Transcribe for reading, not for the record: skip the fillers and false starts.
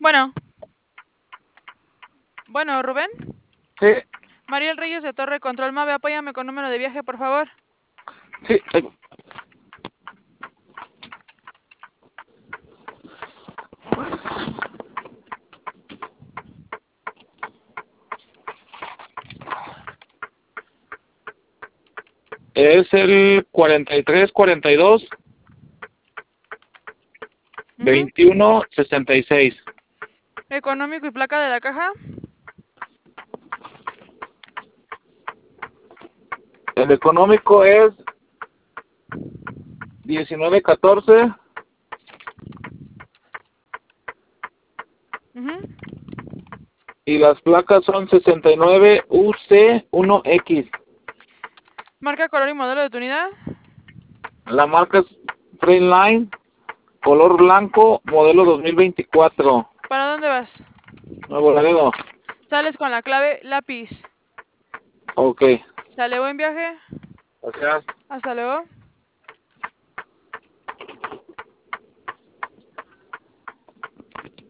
Bueno, bueno, Rubén. Sí, Mariel Reyes de Torre Control Mave, apóyame con número de viaje, por favor. sí. Es el 4342 Ujú. 2166. Económico y placa de la caja. El económico es 1914 Ujú. y las placas son 69UC1X. Marca, color y modelo de tu unidad. La marca es Freeline, color blanco, modelo 2024. ¿Para dónde vas? Nuevo Laredo. Sales con la clave lápiz. Ok. Sale, buen viaje. Gracias. Hasta luego.